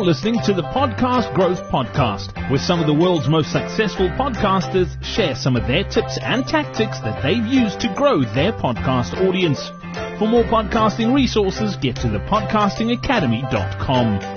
listening to the Podcast Growth Podcast, where some of the world's most successful podcasters share some of their tips and tactics that they've used to grow their podcast audience. For more podcasting resources, get to thepodcastingacademy.com.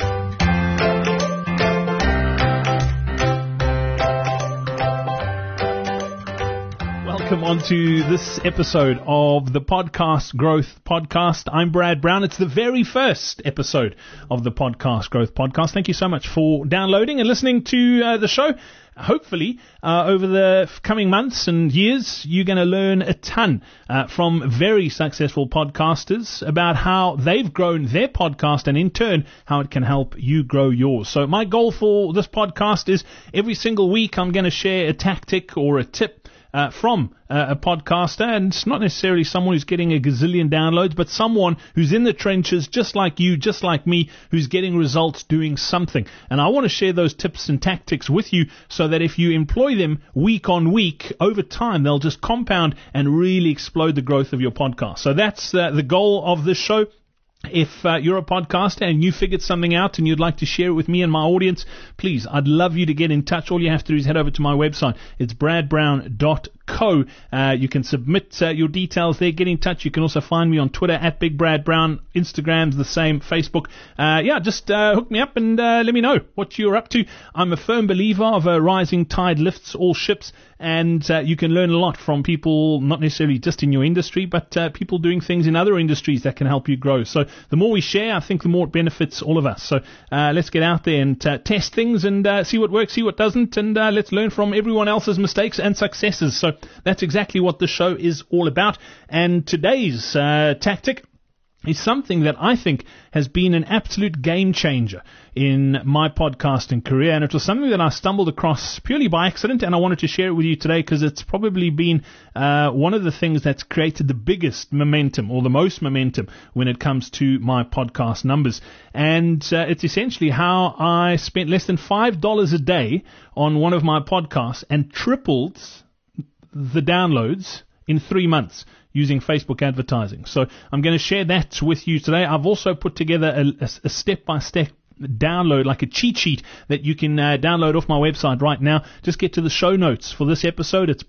Welcome on to this episode of the Podcast Growth Podcast. I'm Brad Brown. It's the very first episode of the Podcast Growth Podcast. Thank you so much for downloading and listening to the show. Hopefully, over the coming months and years, you're going to learn a ton from very successful podcasters about how they've grown their podcast and, in turn, how it can help you grow yours. So my goal for this podcast is every single week I'm going to share a tactic or a tip from a podcaster, and it's not necessarily someone who's getting a gazillion downloads, but someone who's in the trenches, just like you, just like me, who's getting results doing something. And I want to share those tips and tactics with you so that if you employ them week on week, over time, they'll just compound and really explode the growth of your podcast. So that's the goal of this show. If you're a podcaster and you figured something out and you'd like to share it with me and my audience, please, I'd love you to get in touch. All you have to do is head over to my website. It's bradbrown.co. You can submit your details there. Get in touch. You can also find me on Twitter at BigBradBrown. Instagram's the same. Facebook. Just hook me up and let me know what you're up to. I'm a firm believer of a rising tide lifts all ships, and you can learn a lot from people, not necessarily just in your industry, but people doing things in other industries that can help you grow. So the more we share, I think the more it benefits all of us. So let's get out there and test things and see what works, see what doesn't, and let's learn from everyone else's mistakes and successes. So that's exactly what the show is all about. And today's tactic is something that I think has been an absolute game changer in my podcasting career, and it was something that I stumbled across purely by accident, and I wanted to share it with you today because it's probably been one of the things that's created the biggest momentum or the most momentum when it comes to my podcast numbers. And it's essentially how I spent less than $5 a day on one of my podcasts and tripled the downloads in 3 months using Facebook advertising. So I'm going to share that with you today. I've also put together a step-by-step download, like a cheat sheet that you can download off my website right now. Just get to the show notes for this episode. It's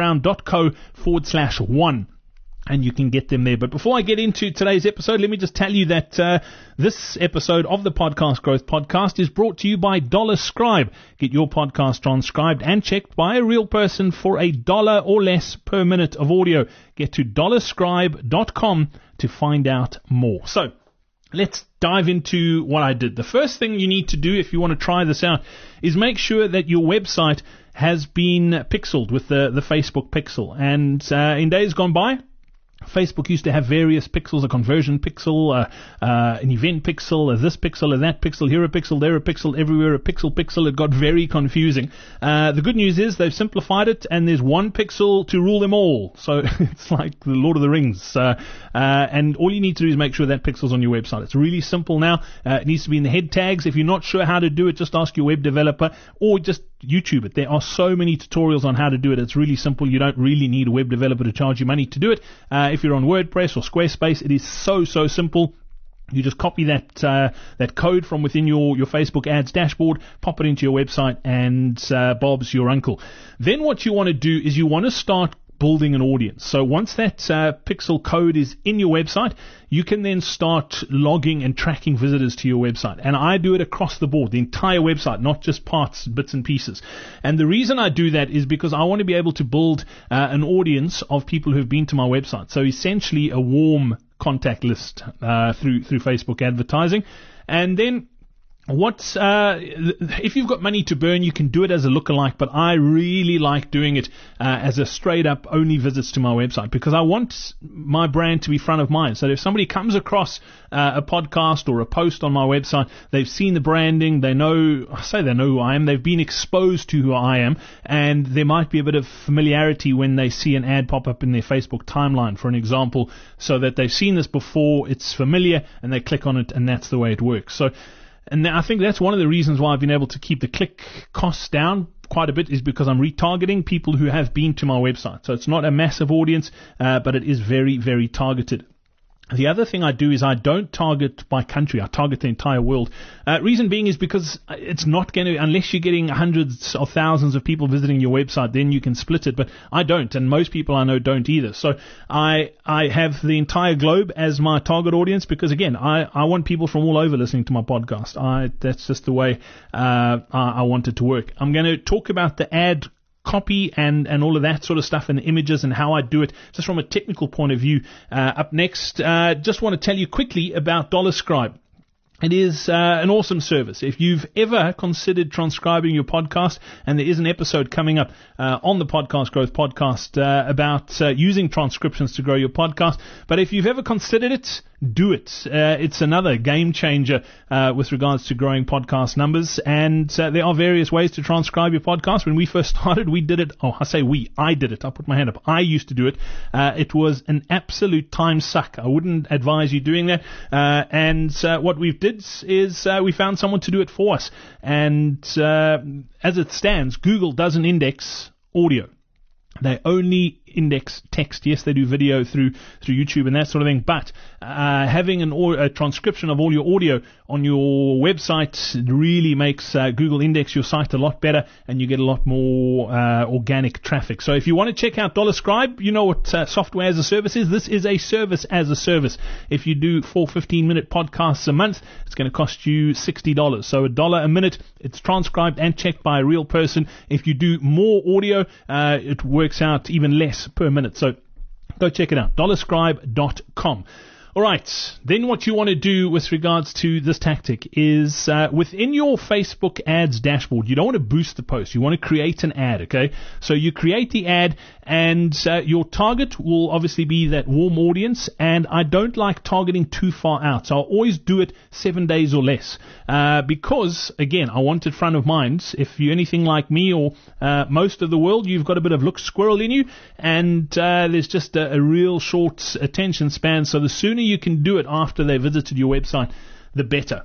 bradbrown.co/1. And you can get them there. But before I get into today's episode, let me just tell you that this episode of the Podcast Growth Podcast is brought to you by DollarScribe. Get your podcast transcribed and checked by a real person for $1 or less per minute of audio. Get to dollarscribe.com to find out more. So let's dive into what I did. The first thing you need to do if you want to try this out is make sure that your website has been pixeled with the Facebook pixel. And in days gone by, Facebook used to have various pixels, a conversion pixel, an event pixel, this pixel, that pixel, here a pixel, there a pixel, everywhere a pixel. It got very confusing. The good news is they've simplified it, and there's one pixel to rule them all. So it's like the Lord of the Rings. And all you need to do is make sure that pixel's on your website. It's really simple now. It needs to be in the head tags. If you're not sure how to do it, just ask your web developer or just YouTube it. There are so many tutorials on how to do it. It's really simple. You don't really need a web developer to charge you money to do it. If you're on WordPress or Squarespace, it is so simple. You just copy that code from within your Facebook ads dashboard, pop it into your website, and Bob's your uncle. Then what you want to do is you want to start building an audience. So once that pixel code is in your website, you can then start logging and tracking visitors to your website. And I do it across the board, the entire website, not just parts, bits and pieces. And the reason I do that is because I want to be able to build an audience of people who've been to my website. So essentially a warm contact list through Facebook advertising. And then if you've got money to burn, you can do it as a lookalike, but I really like doing it as a straight up only visits to my website, because I want my brand to be front of mind. So if somebody comes across a podcast or a post on my website, they've seen the branding, they know who I am, they've been exposed to who I am, and there might be a bit of familiarity when they see an ad pop up in their Facebook timeline, for an example, so that they've seen this before, it's familiar, and they click on it, and that's the way it works. And I think that's one of the reasons why I've been able to keep the click costs down quite a bit, is because I'm retargeting people who have been to my website. So it's not a massive audience, but it is very, very targeted. The other thing I do is I don't target by country. I target the entire world. Reason being is because it's not going to, unless you're getting hundreds of thousands of people visiting your website, then you can split it. But I don't, and most people I know don't either. So I have the entire globe as my target audience because, again, I want people from all over listening to my podcast. That's just the way I want it to work. I'm going to talk about the ad copy and all of that sort of stuff and the images and how I do it just from a technical point of view. Up next, just want to tell you quickly about DollarScribe. It is an awesome service. If you've ever considered transcribing your podcast, and there is an episode coming up on the Podcast Growth Podcast about using transcriptions to grow your podcast, but if you've ever considered it, do it. It's another game changer with regards to growing podcast numbers, and there are various ways to transcribe your podcast. When we first started, we did it. Oh, I did it. I'll put my hand up. I used to do it. It was an absolute time suck. I wouldn't advise you doing that. And what we did is we found someone to do it for us. And as it stands, Google doesn't index audio. They only index text. Yes, they do video through YouTube and that sort of thing, but having a transcription of all your audio on your website really makes Google index your site a lot better, and you get a lot more organic traffic. So if you want to check out DollarScribe, you know what software as a service is. This is a service as a service. If you do 4 15-minute podcasts a month, it's going to cost you $60. So $1 a minute. It's transcribed and checked by a real person. If you do more audio, it works out even less per minute. So go check it out, dollarscribe.com. All right, then what you want to do with regards to this tactic is within your Facebook ads dashboard, you don't want to boost the post. You want to create an ad, okay? So you create the ad, and your target will obviously be that warm audience, and I don't like targeting too far out. So I'll always do it 7 days or less because, again, I want it front of mind. If you're anything like me or most of the world, you've got a bit of look squirrel in you, and there's just a real short attention span. So the sooner you can do it after they visited your website, the better.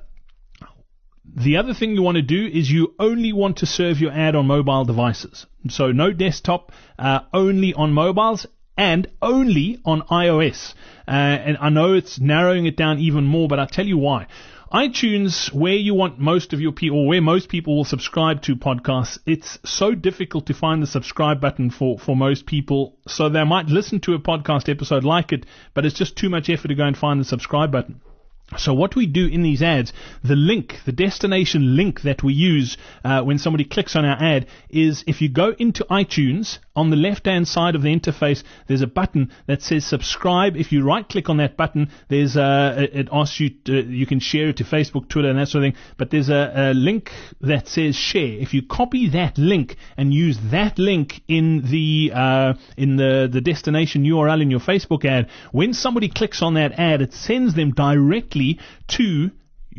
The other thing you want to do is you only want to serve your ad on mobile devices. So no desktop, only on mobiles and only on iOS. And I know it's narrowing it down even more, but I'll tell you why. iTunes, where you want most of your people, or where most people will subscribe to podcasts, it's so difficult to find the subscribe button for most people. So they might listen to a podcast episode, like it, but it's just too much effort to go and find the subscribe button. So what we do in these ads, the link, the destination link that we use when somebody clicks on our ad is if you go into iTunes, on the left-hand side of the interface, there's a button that says subscribe. If you right-click on that button, there's it asks you you can share it to Facebook, Twitter, and that sort of thing. But there's a link that says share. If you copy that link and use that link in the destination URL in your Facebook ad, when somebody clicks on that ad, it sends them directly to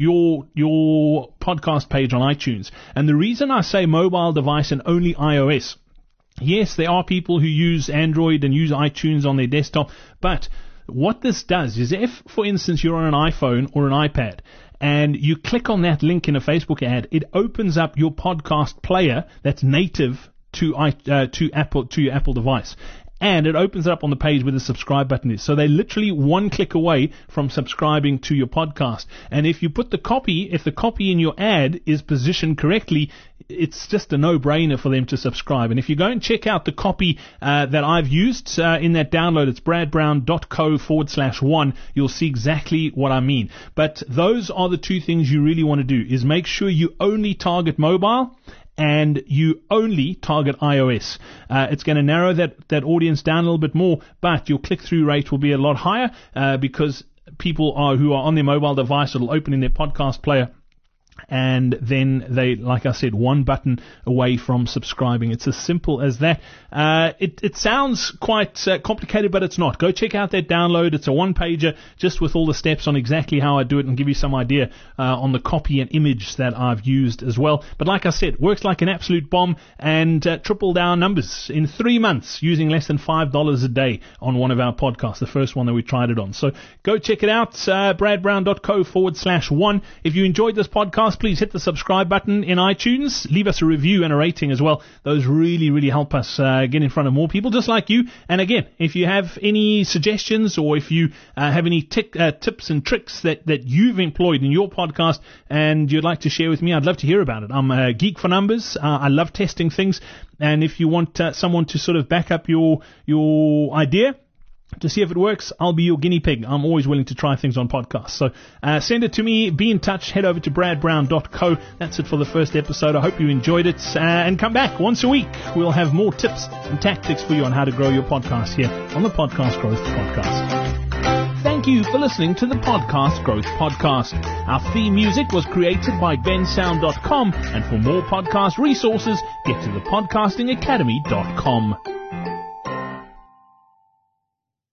your podcast page on iTunes. And the reason I say mobile device and only iOS, yes, there are people who use Android and use iTunes on their desktop, but what this does is if, for instance, you're on an iPhone or an iPad and you click on that link in a Facebook ad, it opens up your podcast player that's native to your Apple device. And it opens it up on the page where the subscribe button is. So they're literally one click away from subscribing to your podcast. And if you put the copy in your ad is positioned correctly, it's just a no-brainer for them to subscribe. And if you go and check out the copy that I've used in that download, it's bradbrown.co/1, you'll see exactly what I mean. But those are the two things you really want to do, is make sure you only target mobile and you only target iOS. It's going to narrow that audience down a little bit more, but your click-through rate will be a lot higher because people who are on their mobile device, it'll open in their podcast player, and then they, like I said, one button away from subscribing. It's as simple as that. It sounds quite complicated, but it's not. Go check out that download. It's a one-pager just with all the steps on exactly how I do it and give you some idea on the copy and image that I've used as well. But like I said, works like an absolute bomb, and tripled our numbers in 3 months using less than $5 a day on one of our podcasts, the first one that we tried it on. So go check it out, bradbrown.co/1. If you enjoyed this podcast, podcast, please hit the subscribe button in iTunes. Leave us a review and a rating as well. Those really, really help us get in front of more people just like you. And again, if you have any suggestions or if you have any tips and tricks that you've employed in your podcast and you'd like to share with me, I'd love to hear about it. I'm a geek for numbers. I love testing things. And if you want someone to sort of back up your idea to see if it works, I'll be your guinea pig. I'm always willing to try things on podcasts. So send it to me. Be in touch. Head over to bradbrown.co. That's it for the first episode. I hope you enjoyed it. And come back once a week. We'll have more tips and tactics for you on how to grow your podcast here on the Podcast Growth Podcast. Thank you for listening to the Podcast Growth Podcast. Our theme music was created by bensound.com. And for more podcast resources, get to thepodcastingacademy.com.